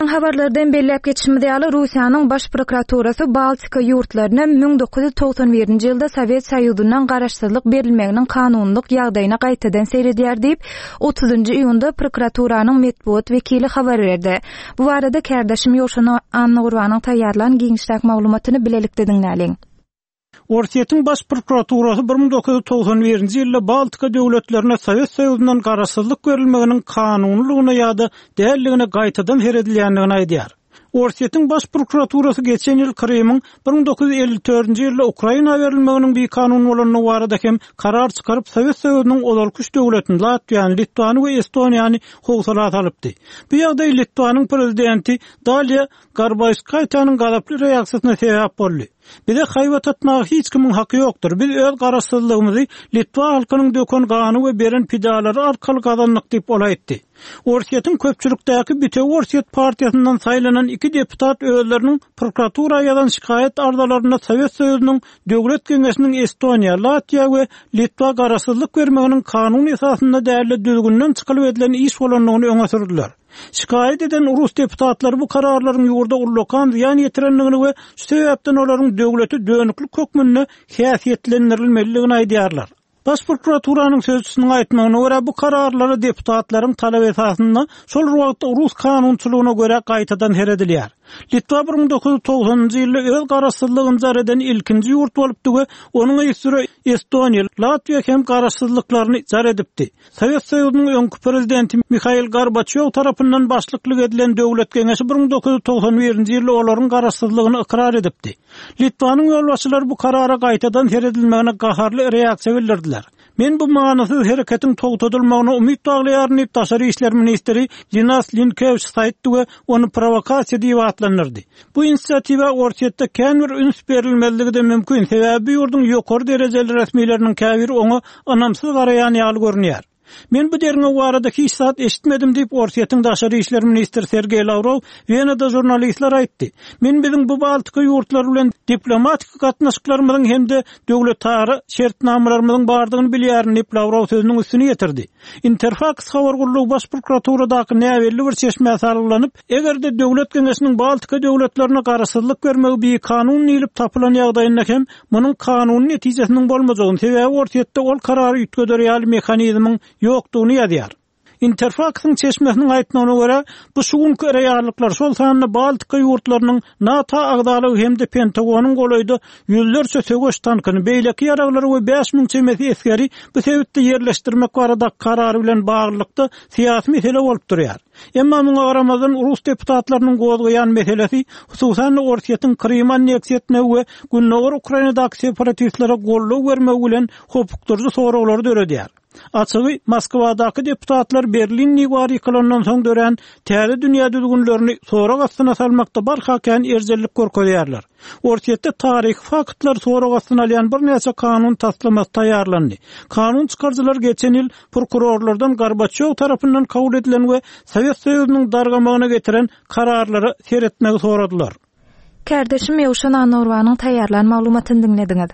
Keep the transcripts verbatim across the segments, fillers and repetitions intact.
habarlardan belläp geçişmedýäli Russiýanyň baş prokuraturasy Baltika ýurtlaryna bin dokuz yüz togson birinji ýylda Sowet Soýuzyndan garaşsyzlyk berilmeginiň kanunlyk ýagdaýyna gaýtadan seýredýär diýip otuzynjy iýunda prokuraturynyň medpuat wekili habar berdi. Bu barada kärdeşim Ýoşan Annurwanyň taýýarlanan giňişlik maglumatyny bilelikde diňläliň. Orsiýetiň baş prokuraturasy bin dokuz yüz togson birinji ýylda Baltika döwletlerine Sowet Soýuzyndan garaşsyzlyk berilmeginiň kanunlygyna ýa-da dälligine gaýtadan seredilýändigini aýdýar. Orsiýetiň baş prokuraturasy geçen ýyl Krymyň bin dokuz yüz elli dördünji ýylda Ukraina berilmeginiň bir kanun bolanyny barada hem karar çykaryp Sowet Soýuzynyň olarkyş döwletini Latwiýany, Litwany we Estoniýany howsalat alypdy. Bu ýagdaý Litwanyň prezidenti Dalia Grybauskaitanyň galaply reaksiýasyna sebäp boldy. Bize hayvat atmağa hiç kimin hakkı yoktur. Biz öz garaşsyzlygymyzy Litwa halkynyň dökön gany we beren pidalary arkaly gazandyk diýip olaýtdy. Orsiýetiň köpçülikdäki Büte Orsiýet partiýasyndan saýlanan iki deputat özleriniň prokuratura ýadan şikayet ardalaryna Sowet Soýuzynyň döwlet geňeşiniň Estoniýa, Latwiýa we Litwa garaşsyzlyk bermeginiň kanun esasynda däli düzgünden çykylyp edilen iş bolanlygyny öňe sürdiler. Şikayet eden Rus deputatlar bu kararlaryň ýurda ullukan ziyan ýetirenligini we şu sebäpden olaryň döwleti dönüklik hökmüne häsiýetlendirilmeligini aýdýarlar. Baş prokuraturynyň sözçüsiniň aýtmagyna görä bu kararlary deputatlaryň talap esasynda şol wagtda Rus kanunçylygyna görä gaýtadan seredilýär. Litwa bin dokuz yüz togsonunjy ýylda öz garaşsyzlygyny jar eden ilkinji ýurt bolupdy we onuň ýüzüre Estoniýa, Latwiýa hem garaşsyzlyklaryny jar edipdi. Sowet Soýuzynyň öňkü prezidenti Mikhail Gorbaçow tarapyndan başlyklyk edilen döwlet geňeşi bin dokuz yüz togson birinji ýylda olaryň garaşsyzlygyny ikrar edipdi. Litvanyň ýolbaşçylary bu karara gaýtadan seredilmegine gaharly reaksiýa bildirdiler. Men bu manasyz hereketiň togtadylmagyna umyt baglaýaryn diýip Daşary işler ministri Linas Linkevich saýtdy we onu provokasiýa diýip atlandyrdy. Bu inisiatiwa Orsiýetde känbir üns berilmezligi de mümkin. Sebäbi ýurdun ýokary derejeli resmiýetleriniň käbiri oňa anamsyz garaýan ýaly görünýär. Men bu derine barada hiç saat eşitmedim diýip Orsiýetiň Daşary işler ministri Sergey Lavrov Wenada jurnalistler aýtdy. Men biziň bu Baltika ýurtlary bilen diplomatik gatnaşyklarymyzyň hemde döwlet tary şertnamalarynyň bardygyny bilýärin diýip Lavrov sözüniň üstüne ýetirdi. Interfax habar gurulugy baş prokuraturydaky näwelli bir çeşme sarlanyp, egerde döwlet geňeşiniň Baltika döwletlerine garaşsyzlyk bermegi bir kanun ýylyp tapylan ýagdaýynda hem munyň kanuny netijesiniň bolmajagyny sebäbi Orsiýetde ol karary ýetgedirýär mehanizmiň ýokdugyny ýazýar. Interfaxyň çeşmesiniň aýtmagyna görä, bu şuňky reýarlyklar şol sanyny Baltika ýurtlarynyň NATO agdalygy hemde Pentagonyň golaýdy ýüzlerçe söwüş tankyny, beýleki ýaraglary we beş miň çemesi eskeri bu sebäpde ýerleşdirmek barada karary bilen baglykda syýasy mesele bolup durýar. Emma muňa garamazdan Rus deputatlarynyň gozgaýan meselesi hususan Orsiýetiň Krym anneksiýetine we günnäger Ukrainadaky separatistlere golluk bermegi bilen hopukdurdy soraglary döredýär. Açıgy Moskwadaky deputatlar Berlin niwari ýykylandan soň dören täze dünýä düzgünlerini sorak astyna salmakda barhakan erjellik görkezýärler. Orsiýetde taryhy faktlar sorak astyna alýan bir näçe kanun taslamasy taýýarlandy. Kanun çykarjylar geçen ýyl prokurorlardan Gorbaçow tarapyndan kabul edilen we Sowet Soýuzynyň dargamagyna getiren kararlary seretmegi soradylar. Kärdeşim Ýoşan Annurwanyň taýýarlanan maglumatyny dinlediňiz.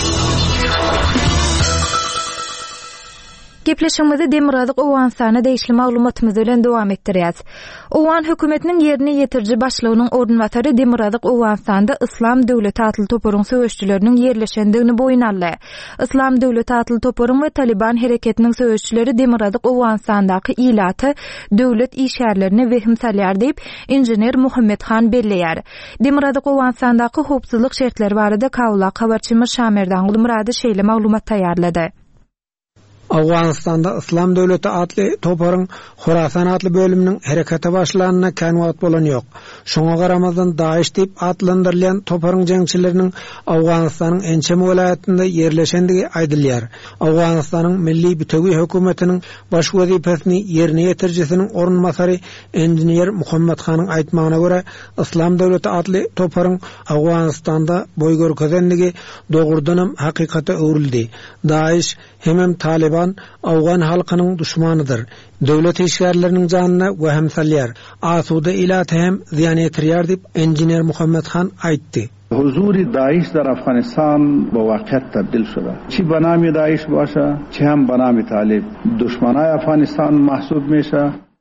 Gepleşmede Demiradyk Owganstana değişli maglumatymyzy bilen dowam etdirýäs. Owgan hökümetiniň ýerine ýetirji başlygynyň ornwatary Demiradyk Owganstanda Islam döwleti atly toparyň söwüşçileriniň ýerleşendigini boýun aldy. Islam döwleti atly toparyň we Taliban hereketiniň söwüşçileri Demiradyk Owganstandaky ilaty döwlet işgärlerini wehim salýar diýip injener Muhammed Han belleýär. Demiradyk Owganstandaky howpsuzlyk şertleri barada Kawla habarçymyz Şamerdan Gulmurady şeýle maglumat taýýarlady. Awganistanda Islam döwleti atly toparyň Horasan atly bölüminiň herekete başlanyna kän wagt bolan ýok. Şoňa garamazdan Daesh diýip atlandyrylýan toparyň jeňçileriniň Awganistanyň ençem welaýatynda ýerleşendigi aýdylýar. Awganistanyň milli bütegi hökümetiniň baş wezipesini ýerine ýetirjisiniň ornmasary injener Muhammed Hanyň aýtmagyna görä, Islam döwleti atly toparyň Awganistanda boý görkezendigi dogurdanam hakykata öwrüldi. Daesh hemem Taliban Awgan halkynyň düşmanydyr. Döwlet işgärleriniň janyna wehem salýar. Asuda ilaty hem ziyan ýetirýär diýip injener Muhammed Han aýtdy. حضور داعش در افغانستان با واقعیت تبدیل شده، چی به نام داعش باشه چی هم به نام طالب، دشمنای افغانستان محسوب میشه.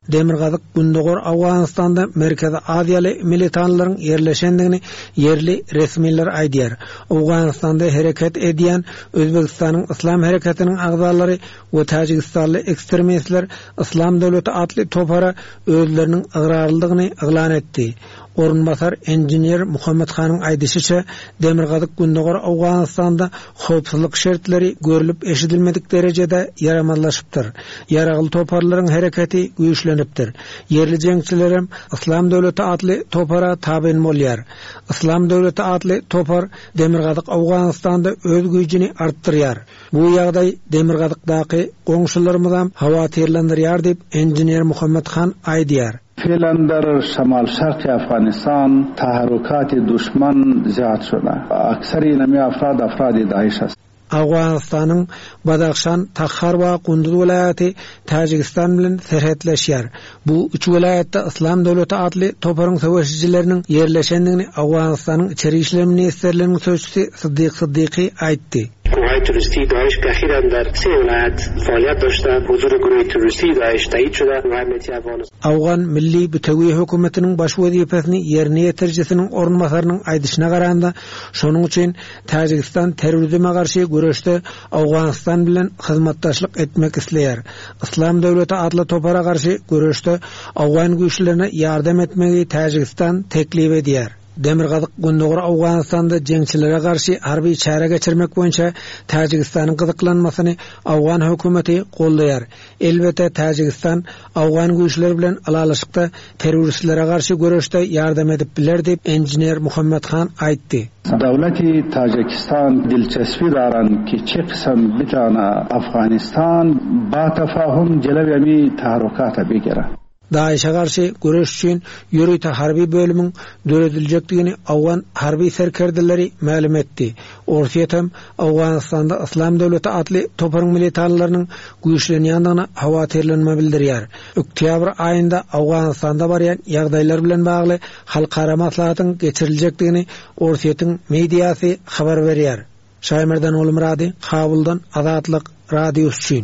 Demirgazyk Gündogor Awganistanda Merkezi Aziýaly militanlaryň yerleşendigini yerli resmiler aýdýar. Awganistanda hereket edýän Özbegistanyň Islam hereketiniň agzalary we Tajikistanly ekstremistler Islam döwleti atly topara özleriniň ıgrarlygyny eglan etdi. Orunbasar engineer Muhammed Hanyň aýdysynça Demirgazyk Gündogor Awganistanda howpsuzlyk şertleri görülüp eşidilmedik derejede yaramazlaşypdyr. Yaragyl toparlaryň hereketi güýçlenipdir. Yerli jeňçilerim Islam döwleti atly topara taben bolýar. Islam döwleti atly topar Demirgazyk Awganistanda öz güýjini artdyrýar. Bu ýagdaý Demirgazykdaky goňşularymyzam hawatirlendirýar diýip engineer Muhammed Han aýdýar. فعلا در شمال شرق افغانستان تحرکات دشمن زیاد شده. اکثر اینمی افراد افراد داعش است. Awganistanyň Badakhşan, Takhar we Kunduz welaýaty Tajikistan bilen serhetleşýär. Bu üç welaýatda Islam döwleti atly toparyň söwüşçileriniň yerleşendigini Awganistanyň içeri işler ministrliginiň söwüşçisi Siddiq Siddiqi aýtdy. گروه‌های تروریستی داعش اخیراً در سه ولایت فعالیت داشته. حضور گروه تروریستی داعش تایید شده. گروه امنیتی افغانستان Awgan milli bütewi hökümetiniň baş wezipesini ýerine ýetirjisiniň orunbasarynyň aýdyşyna garanda şonuň üçin Tajikistan terrorizme garşy görüşde Awganistan bilen hyzmatdaşlyk etmek isleýär. Islam döwleti atly topara garşy görüşde Awgan güýçlerine ýardam etmegi Tajikistan teklip edýär. Demirgazyk Gündogor Awganistanda jeňçilere garşy harby çara geçirmek boýunça Tajikistanyň gyzyklanmasyny Awgan hökümeti goldaýar. Elbette Tajikistan Awgan güýçleri bilen alalaşykda terroristlere garşy görüşde ýardam edip biler diýip engineer Muhammed Han aýtdy. دولتی تاجیکستان دلچسپی دارند که چه قسم بتانه افغانستان با تفاهم جلوی امی تحرکات بگیره. Daişe garşy görüş üçin ýürüýte harby bölümiň döredilýekdigini Awgan harby serkerdileri ma'lum etdi. Orsiýetem Awganistanda Islam döwleti atly toparyň militanlarynyň güýçlenýändigine hawatirlenme bildirýär. Oktyabr aýynda Awganistanda barýan ýagdaýlar bilen bagly halkara maslahatyň geçiriljekdigini Orsiýetiň mediýasy habar berýär. Şaýmerden Olim Radi, Kabuldan Azatlyk radiosu üçin.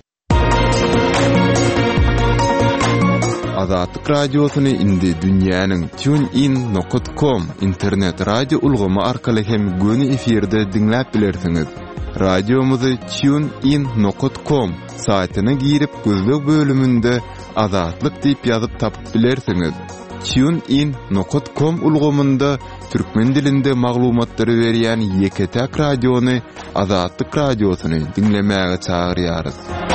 Azatlyk radiosyny indi dünýäniň TuneIn nokta com internet radio ulgamy arkaly hem göni efirde dinläp bilersiňiz. Radiomuzy TuneIn nokta com saýtyna girip gözlek bölümünde Azatlyk diýip ýazyp tapyp bilersiňiz. TuneIn nokta com ulgamynda türkmen dilinde maglumatlary berýän ýeketäk radiony Azatlyk radiosyny dinlemäge çagyrýarys.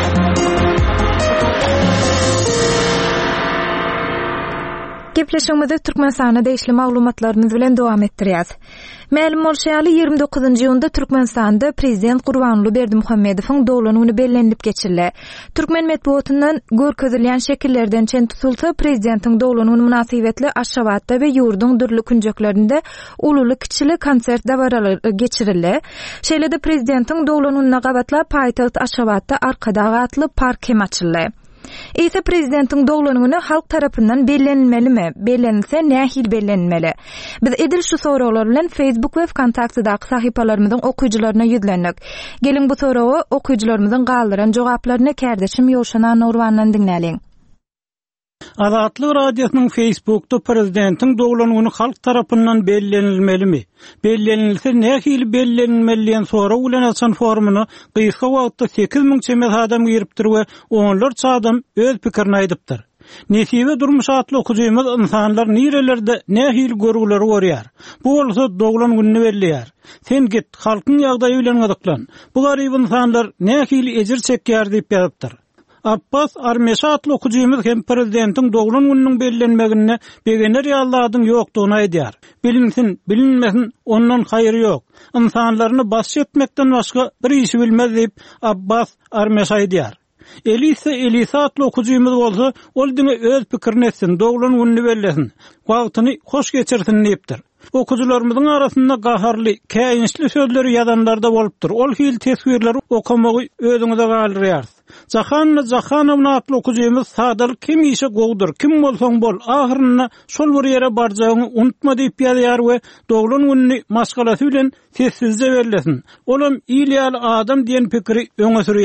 Gepleşmede Türkmenistana değişli maglumatlarymyz bilen dowam etdirýäs. Ma'lum bolşaýaly ýygrimi dokuzynjy ýylda Türkmenistanda prezident Gurbanguly Berdimuhammedowyň dowlanyny bellenip geçirildi. Türkmen medeniýetiniň görkezilýän şekillerden çen tutulsa prezidentiň dowlanyny münasibetli Aşgabatda we ýurdun dürli künjeklerinde ululy kiçili konsert dawaralary geçirildi. Şeýlede prezidentiň dowlanyny gabatlap paýtaht Aşgabatda arkadaga atly park hem açyldy. Ýa-da prezidentiň dowlanyny halk tarapyndan bellenilmelimi? Bellenilse nähil bellenilmeli? Biz edil şu soralar bilen Facebook we Kontaktdaky sahypalarymyzyň okuyjylaryna ýüzlendik. Gelin bu sorawy okuyjylarymyzyň galdyran jogaplaryna kärdeşim Ýoşana Nurwandan dinläliň. Azatlyk radiosynyň Facebookda prezidentiň dowlanyny halk tarapyndan bellenilmelimi? Bellenilse nähili bellenilmeliýän soraw bilen açan formuny gysga wagtda sekiz miň çemet adam giripdir we onlarça adam öz pikirini aýdypdyr. Nesibe durmuş atly okujymyz insanlar nirelerde nähili görgüleri görýär. Bu bolsa dowlan günni belliýär. Sen git halkyň ýagdaýy bilen gyzyklan. Bu garyp insanlar nähili ejir çekýär diýip ýazypdyr. Abbas Armeşa atly okujymyz hem prezidentiň dowlan gününiň bellenmegine begener ýalladyň ýokdugyny aýdýar. Bilinsin, bilinmesin, ondan haýry ýok. İnsanlaryny baş etmekden başga bir işi bilmez diýip Abbas Armeşa aýdýar. Elisa Elisa atly okujymyz bolsa, ol diňe öz pikirini etsin, dowlan gününi bellesin, wagtyny hoş geçirsin diýipdir. Okujylarymyzyň arasynda gaharly, käýinçli sözleri ýazanlarda bolupdyr. Ol hil tesbirleri okamagy özüňize galyrýar. Jahan Jahanowna atly okujymyz sadal kim işe gowdur, kim bolsaň bol, ahyrynda şol bir ýere barjagyny unutma diýip ýazýar we dowlan gününi maşgalasy bilen sessizde bellesin. Olam ýylyal adam diýen pikiri öňe sürýär.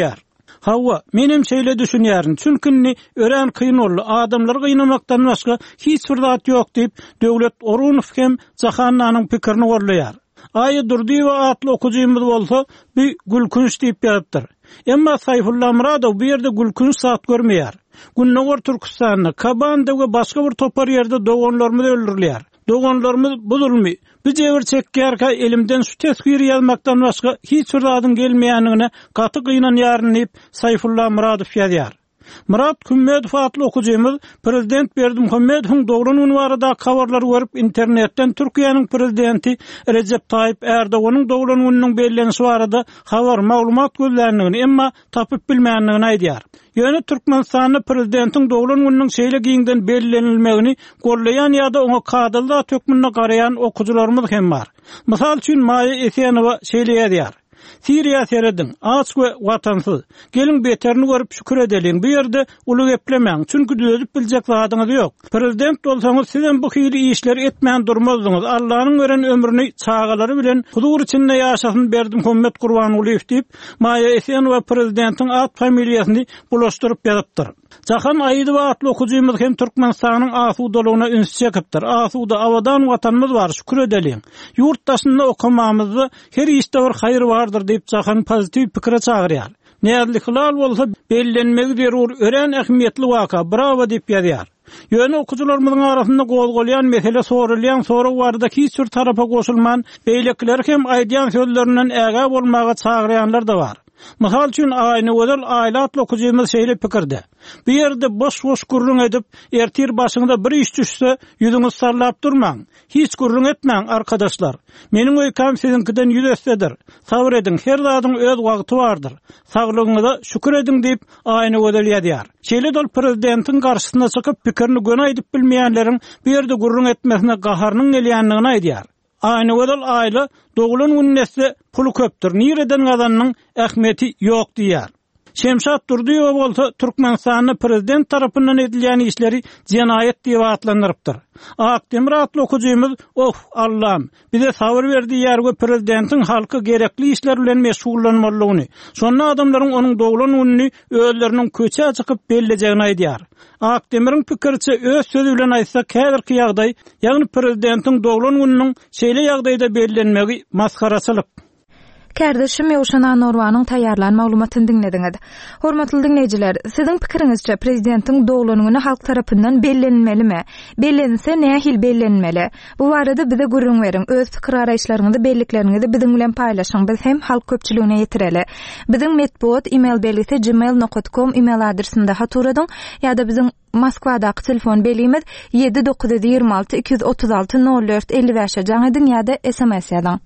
Hawa, menem şeýle düşünýärin, çünki ören kynolly, adamlar gynamakdan başga hiç bir zat ýok diýip Döwlet Orunow hem Jahannanyň pikirini gorlaýar. Aýy Durdiýew atly okujymyz bolsa, bir gülkünç diýip ýatyr. Emma Sayfullah Muradow bu ýerde gülkünç zat görmeýär. Günnäwr Türkistanyny, Kabanda we başga bir topar ýerde doganlarymyz öldürilýär. Doganlarymyz buzulmy. Biz ýewer çekýärkä elimden şu tesbir ýazmakdan başga hiç bir zadyň gelmeýänligine gaty gynanýaryn diýip Sayfullah Muradow ýazýar. Murat Hümmedow atly okujymyz Prezident Berdimuhammedowyň dogran unwarynda habarlar görüp internetden Türkiýanyň prezidenti Recep Tayyip Erdoganyň dogran ununyň bellenişi barada habar maglumat gözländigini emma tapyp bilmänligini aýdýar. Ýöne Türkmenistanyň prezidentiň dogran ununyň şeýle giňden bellenilmegini gollaýan ýa-da oňa kadylda tökmünde garaýan okujularymyz hem bar. Mysal üçin Maýa Esenowa şeýle ýazýar. Siriya seredin, aç ve vatansız. Gelin beterini görüp şükür edelim. Bir yerde ulu geplemeyin. Çünkü düzüp bilecek zadınız yok. Prezident olsanız sizin bu hili işleri etmeyen durmazdınız. Allah'ın veren ömrünü çağaları bilen huzur içinde yaşasın Berdimuhammed Kurbanoglu deyip Maýa Esenowa prezidentin at familiýasyny bulaşdırıp yazıptır. Jahan Aýydow atly okujymyz hem Türkmenistanyň asudalygyna üns çekipdir. Asuda awadan watanymyz bar, şükür edelim. Ýurtdaşynda okumamyzda her işte bir haýr bardyr diýip Jahan pozitiv pikire çagyrýar. Näzli hilal bolsa bellenmegi zerur, ören ähmiýetli waka, bravo diýip ýazýar. Ýöne okujularymyzyň arasynda gol-golýan mesele sorulýan soru barada hiç bir tarafa goşulman, beýlekler hem aýdýan sözlerinden äge bolmaga çagyrýanlar da bar. Mysal üçin aýny özel aýlat okujymyz şeýle pikirde. Bir ýerde boş-boş gurrun edip, ertir başyňda bir iş düşse, ýüzüňiz sarlap durmaň. Hiç gurrun etmeň arkadaşlar. Meniň öýkam sizinkiden ýüz össedir. Sabr edin, her zadyň öz wagty bardyr. Saglygyňyza şükür edin diýip aýny özel ýazýar. Şeýle dol prezidentiň garşysyna çykyp pikirini göne aýdyp bilmeýänleriň bir ýerde gurrun etmesine gaharynyň gelýänligini aýdýar. Aýny özel aýly doglan unnesi pulu köpdür. Nireden gazanyň ähmiýeti ýok diýär. Şemşat Durdiýew bolsa Türkmenistanyň prezident tarapyndan edilýän işleri jenaýet diýip atlandyrypdyr. Akdemir atly okujymyz, "Oh Allah'ım, bize sabır berdi ýer we prezidentiň halky gerekli işler bilen meşgullanmalygyny, şonda adamlaryň onuň doglan ununy özleriniň köçe çykyp bellejegini aýdýar." Akdemir'in pikirçe öz sözü bilen aýtsak, häzirki ýagdaý, ýagny prezidentiň doglan ununyň şeýle ýagdaýda bellenmegi maskaraçylyk. Kardeşim Ýowşan Norwanyň taýýarlan maglumatyny dinlediňiz. Hormatly dinleýijiler, siziň pikiриňizçe prezidentiň doglanuny halk tarapyndan bellenmelimi? Bellense nähil bellenmeli? Bu barada bize gurrun beriň. Öz pikir araýşlaryňyzy, bellikleriniňizi biziň bilen paýlaşyň. Biz hem halk köpçüligine ýetireli. Biziň medpuat email belgisi gmail nokta com email adresinde haturadyň ýa-da biziň Moskvadaky telefon belimiz yedi dokuz yüz ýygrima alty iki yüz otuz alty nol dört elli beş jaňydyň ýa-da S M S ýazyň.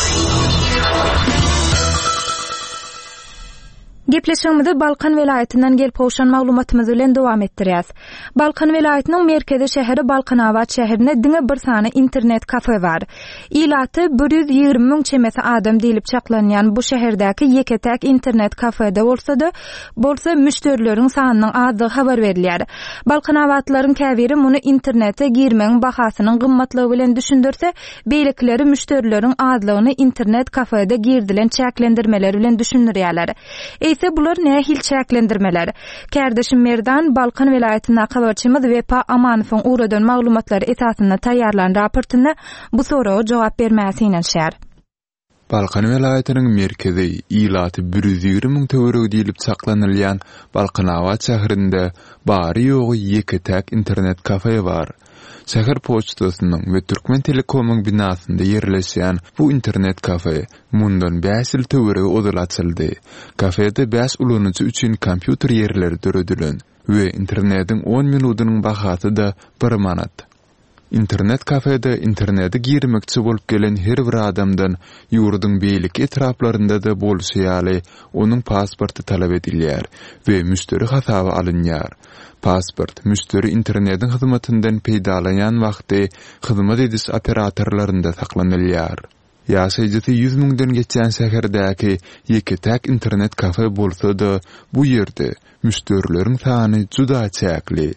Gepleşigimizi Balkan welaýatynyň gelip hoşan maglumatymyz bilen dowam etdirýäs. Balkan welaýatynyň merkezi şäheri Balkanawat şäherinde diňe bir sany internet kafe bar. Ilaty bir yüz ýygrima müň çemesi adam diýilip çaklanýan bu şäherdäki ýeketäk internet kafede bolsa-da, bolsa müşterileriň sanynyň azdygy habar berilýär. Balkanawatlaryň käbiri muny internete girmeň bahasynyň gymmatlygy bilen düşündirse, beýlekleri müşterileriň azlygyny internet kafede girdilen çäklendirmeleri bilen düşündirýärler. Ese bular nähil çäklendirmeler. Kardeşim Merdan Balkan welaýatyna habarçymyz Wepa Amanowyň uradan maglumatlary esasyna taýýarlan raportyna bu soraga jogap bermäsine şär. Balkan welaýatynyň merkezi ilaty bir yüz ýygrima müň töwereg diýilip saklanylýan Balkanawat şäherinde bary ýogy ýeketäk internet kafe bar. Şäher poçtasynyň we Türkmen Telekomyň binasynda ýerleşýän bu internet kafe mundan beş ýyl töwereg odalatyldy. Kafede beş ulanyjy üçin kompýuter ýerleri döredilen we internetiň on minutynyň bahasy da bir manat. İnternet kafede internete girmekçi bolup gelen her bir adamdan ýurduň beýlik etraplarynda da bolşýaly onuň pasporty talap edilýär we müşteri hasaby alınýar. Pasport müşteri internetiň hyzmatyndan peýdalanan wagty hyzmat ediş operatorlarynda saklanylýar. Ýaşaýjysy yüz müňden geçen şäherdäki ýeketäk internet kafe bolsa da bu ýerde müşterileriň sany juda çäkli.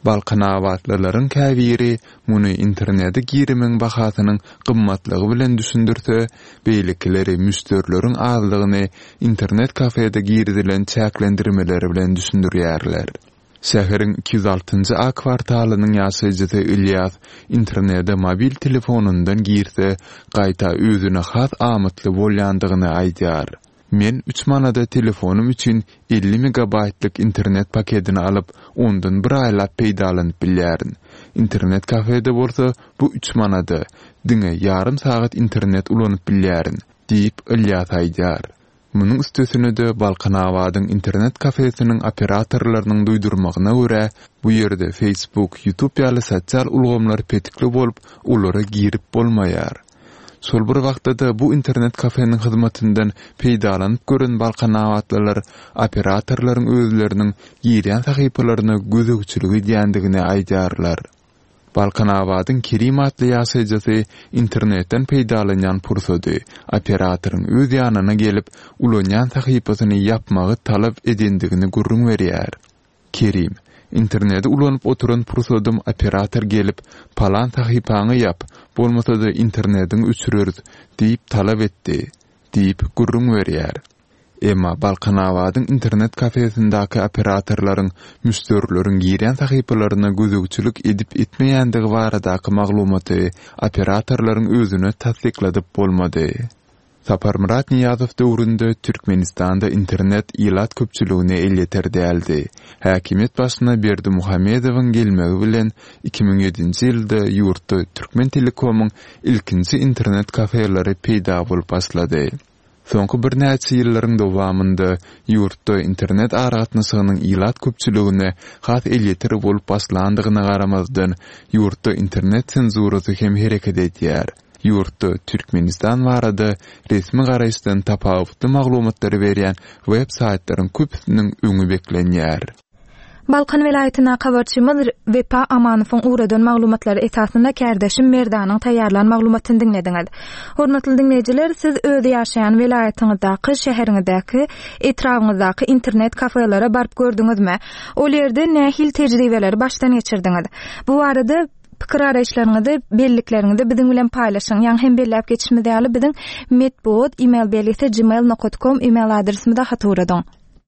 Balkanawatlaryň käbiri muny internete girimeň bahasynyň gymmatlygy bilen düşündirse, beýlekileri müstörleriň azlygyny internet kafede girdilen çäklendirmeleri bilen düşündirýärler. Şäheriň iki yüz altyncy A kwartalynyň ýaşaýjysy Ilyas internete mobil telefonundan girse, gaýta özüne has amatly bolýandygyny aýdýar. Men üç manada telefonum üçin elli megabaytlyk internet paketini alıp ondan bir aýlap peýdalanyp bilýärin. İnternet kafede bolsa bu üç manada diňe yarım saat internet ulanyp bilýärin diýip Ilyas aýdýar. Munyň üstesine de Balkanawadyň internet kafesiniň operatorlarynyň duýdurmagyna görä, bu ýerde Facebook, YouTube ýaly sosial ulgamlar petikli bolup, ulara girip bolmaýar. Sol bir wagtda bu internet kafenin hyzmatyndan peýdalanyp gören Balkanawatlylar operatorlaryň özleriniň ýerýän sahypalaryna gözegçiligi diýendigini aýdýarlar. Balkanawadyň Kerim adly ýaşaýjysy internetden peýdalanýan pursady operatoryň öz ýanyna gelip ulanýan sahypasyny ýapmagy talap edendigini gurrun berýär. Kerim internete ulanyp oturan pursadym operator gelip palan sahypaňy ýap, bolmasa da internetiň öçürür diýip talap etdi, diýip gurrun berýär. Emma Balkanawadyň internet kafesindäki operatorlaryň müstörleriň girýän sahypalaryna gözegçilik edip etmeýändigi baradaky maglumaty operatorlaryň özüne tasdikladyp bolmady. Sapar Murat Niyazow döwründe Türkmenistanda internet ilat köpçüligine elleter däldi. Häkimet başyna Berdi Muhammedowyň gelmegi bilen iki bin ýedinji ýylda ýurtda Türkmen Telekomyň ilkinji internet kafeleri peýda bolup başlady. Soňky bir näçe ýyllaryň dowamında ýurtda internet aratnasynyň ilat köpçüligine has elleter bolup başlandygyna garamazdan ýurtda internet senzurasy hem hereket edýär. Ýurtda Türkmenistan barada resmi garaýşdan tapawutly maglumatlary berýän web saytlaryň köpüsiniň öňü beklenýär. Balkan welaýatyna habarçymyz Vepa Amanowyň uradan maglumatlary esasynda kärdeşim Merdanyň taýýarlan maglumatyny dinlediňiz. Hormatly dinleýijiler, siz öz ýaşaýan welaýatyňyzdaky, şäheriňizdaky, etrawyňyzdaky internet kafelere barıp gördüňizmi? Ol ýerde nähil tejribeler başdan geçirdiňiz? Bu arada pikir araýşlaryňyzy, bellikleriňizi biziň bilen paýlaşyň. Ýa-ni hem belläp geçişmizde ýaly biziň medbot email belgisi gmail nokta com email adresimizde haturadyň.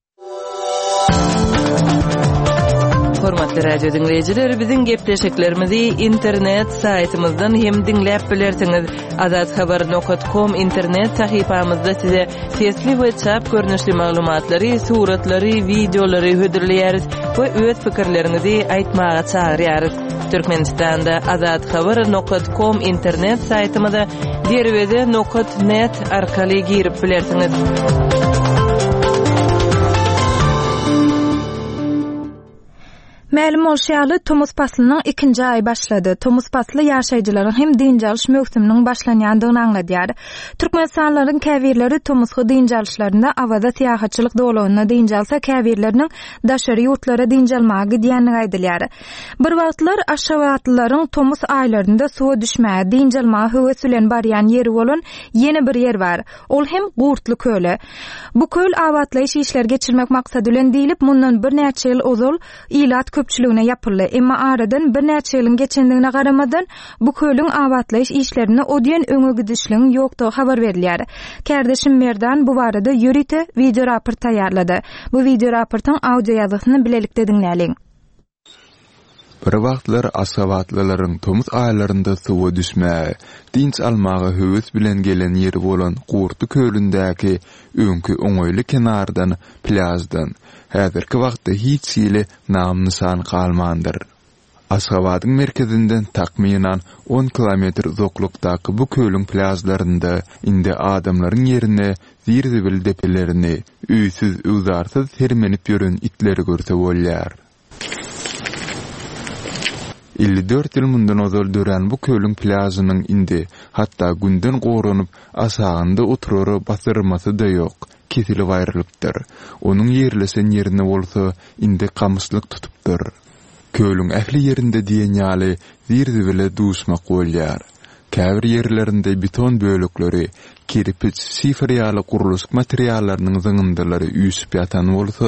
Hormatly radio dinleyijiler, biziň gepleşiklerimizi internet saytymyzdan hem dinläp bilersiňiz. azat habar nokta com internet sahypamyzda size sesli we çap görnüşli maglumatlary, suratlary, videolary hödürleýäris we öz pikirleriňizi aýtmaga çagyrýarys. Türkmenistanda azat habar nokta com internet saytymyza derwede nokta net arkaly girip bilersiňiz. Ma'lum bolşýaly Tomuz paslynyň ikinji aý başlady. Tomuz pasly ýaşaýjylaryň hem diňjalş mögsüminiň başlanýandygyny anladýar. Türkmenistanlaryň käbirleri Tomuzga diňjalşlarynda awaza syýahatçylyk dolagyna diňjalsa käbirleriniň daşary ýurtlara diňjalmagy diýenligi aýdylýar. Bir wagtlar aşawatlylaryň Tomuz aýlarynda suwa düşmäge, diňjalmagy höweslen barýan ýeri bolan ýene bir ýer bar. Ol hem Gurtly köle. Bu köl awatlaýyş işler geçirmek maksady bilen diýilip mundan bir näçe ýyl ozal ilat köpçüligine yapyldy. Emma aradan bir näçe ýylyň geçendigine garamadan bu köýlüň awatlaýyş işlerini odýan öňe gidişligiň ýokdugy habar berilýär. Kärdeşim Merdan bu barada ýörite video raport taýýarlady. Bu video raportyň audio ýazysyny bilelikde dinläliň. Bir wagtlar aşawatlylaryň Tomuz aýlarynda suwa düşmäge, dinç almagy höwes bilen gelen ýeri bolan Gurtly köýlündäki öňkü oňoýly kenardan, plazdan häzirki wagtda hiç ýyly nam nysan galmandyr. Aşgabatyň merkezinden takminan on kilometr uzaklykdaky bu köýlüň plazlarynda indi adamlaryň ýerine zirzibil depelerini, üýsüz, uzarsyz hermenip ýören itleri görse bolýar. elli dört ýyl mundan ozal dören bu köýlüň plazanyň indi hatda günden goranyp asagynda oturary basyrmasy da ýok. Kesilip aýrylypdyr. Onuň ýerlesen ýerine bolsa indi kamyslyk tutupdyr. Köýlüň ähli ýerinde diýen ýaly zirzible duşmak bolýar. Käbir ýerlerinde beton bölükleri, kirpich, şifr ýaly guruluş materiallarynyň zyňyndalary üýsüp ýatan bolsa,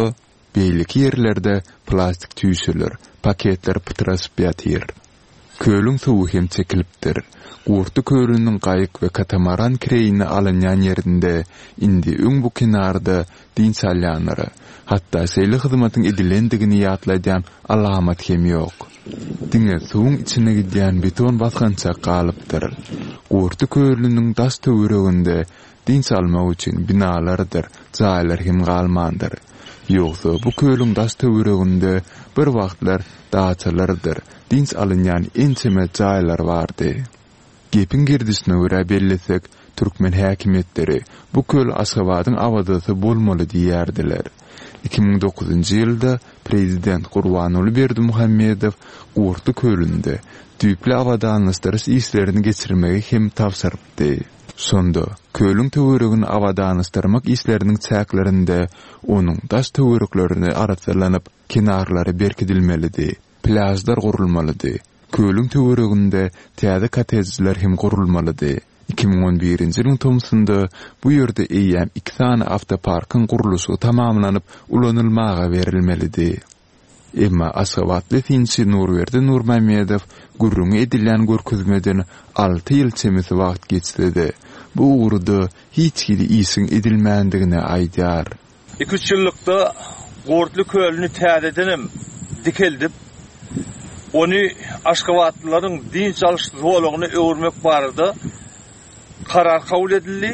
beýleki ýerlerde plastik tüýsüler, paketler pytrasyp ýatyr. Kölüň suwy hem çekilipdir. Gurtu kölünün gaýyk we katamaran kireyini alınýan ýerinde indi öň bu kenarda din salyanlary, hatda seýle hyzmatyň edilendigini ýatlaýan alamat hem ýok. Diňe suwuň içine gidýän beton basgança galypdyr. Gurtu kölünün das töwereginde din salmak üçin binalardyr, jaýlar hem galmandyr. Ýogsa bu kölüň das töwereginde bir wagtlar dağçalardyr, dins alınýan ençeme jaýlar bardy. Gepin girdisine göre bellesek, Türkmen häkimetleri bu köl Aşgabatyň awadaty bolmaly diýerdiler. iki bin dokuzunçy ýylda prezident Gurbanuly Berdimuhammedow Gurtu kölünde düýpli awadanystyrys islerini geçirmegi hem tapsyrypdy. Sonda kölüň töweregini awadanystyrmak isleriniň çäklerinde onuň daş töwereklerini aratlanyp kenarlary berkidilmelidi, plajlar gurulmalydy. Kölüň töwereginde täze kotejler hem gurulmalydy. iki bin on birinçi ýylyň tomsunda bu ýerde eýem iki tane awtoparkyň guruluşy tamamlanyp ulanylmaga berilmelidi. Emma Aşgabatly tinçi Nurberdi Nurmamedow gurrun edilen görkezmeden alty ýyl çemisi wagt geçdi. Bu uğurda hiç kili isin edilmendigine aýdýar. iki üç ýyllykda Gurtly kölüni täzedenim dikeldip, onu Aşgabatlylaryň din çalyşdyrylaryny öwürmek barada karar kabul edildi.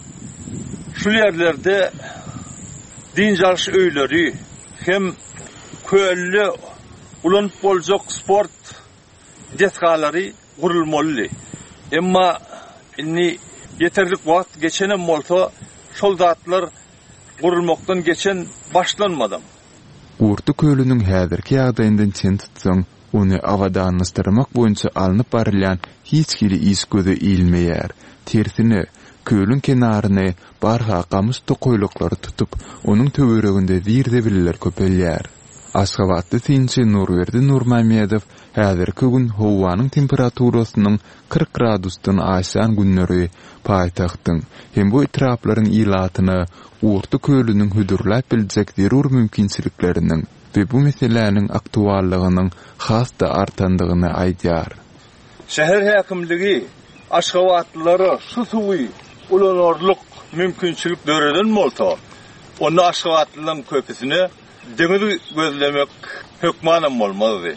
Şu ýerlerde din çalyş öýleri hem köllü ulanıp boljak sport detgalary gurulmaly. Emma inni yeterlik wagt geçenem bolsa şol zatlar gurulmakdan geçen başlanmadan. Gurtu kölünün häzirki ýagdaýyndan çen tutsaň, onu awadanystyrmak boýunça alınıp barylan hiç kili is göze ilmeýär. Tersine kölün kenaryny barha gamus tokoýlaklary tutup, onuň töwereginde zirde biller köpelýär. Aşgabatly tinçi Nurberdi Nurmamedow häzirki gün howanyň temperaturasynyň kırk gradusdan aşan günleri paýtagtyň hem bu etraplaryň ilatyny Gurtu kölünün hüdürläp biljek zerur mümkinçiliklerining we bu meseleniň aktuallygynyň hasda artandygyny aýdýar. Şäher häkimligi Aşgabatlylary şu suwy ulanarlyk mümkinçilik döreden bolsa, onu Aşgabatlylaryň köpüsine deňiz gözlemek hökmanam bolmaly.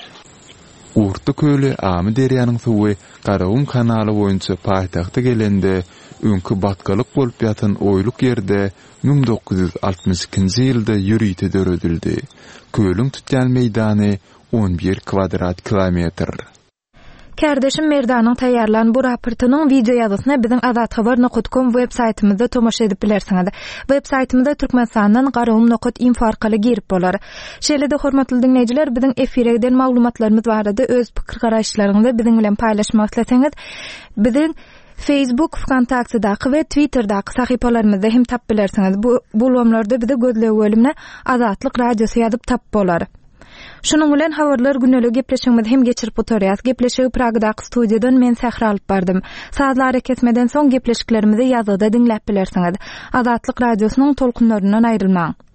Gurtu köli Amy derýanyň suwy Garagum kanaly boýunça paýtagta gelende öňkü batgalyk bolup ýatan oýluk ýerde bin dokuz ýüz altymyş ikinji ýylda ýürüýte döredildi. Kölüň tutýan meýdany on bir kvadrat kilometr. Kärdeşim Merdanyň taýýarlan bu raportynyň video ýazysyna biziň azat habar nokta com web saýtymyzda tomaşa edip bilersiňiz. Web saýtymyzda Türkmenistandan garagum nokta info arkaly girip bolar. Şeýle-de hormatly dinleýijiler, biziň efirden maglumatlarymyz barada öz pikir garaşlaryňyzy biziň bilen paýlaşmak isleseňiz, biziň Facebook, Wkontakte-daky we Twitter-daky sahypalarymyzda hem tap bilersiňiz. Bu bolumlarda bizi gözlew bölümine Azatlyk radiosy ýazyp tap bolar. Şunun bilen habarlar günlük gepleşigimiz hem geçirip oturýas. Gepleşigi Pragdaky studiýadan men Sähra alyp bardym. Saatlar kesmeden soň gepleşiklerimizi ýazyda dinläp bilersiňiz. Azatlyk radiosynyň tolkunlarynyň aýrylmaň.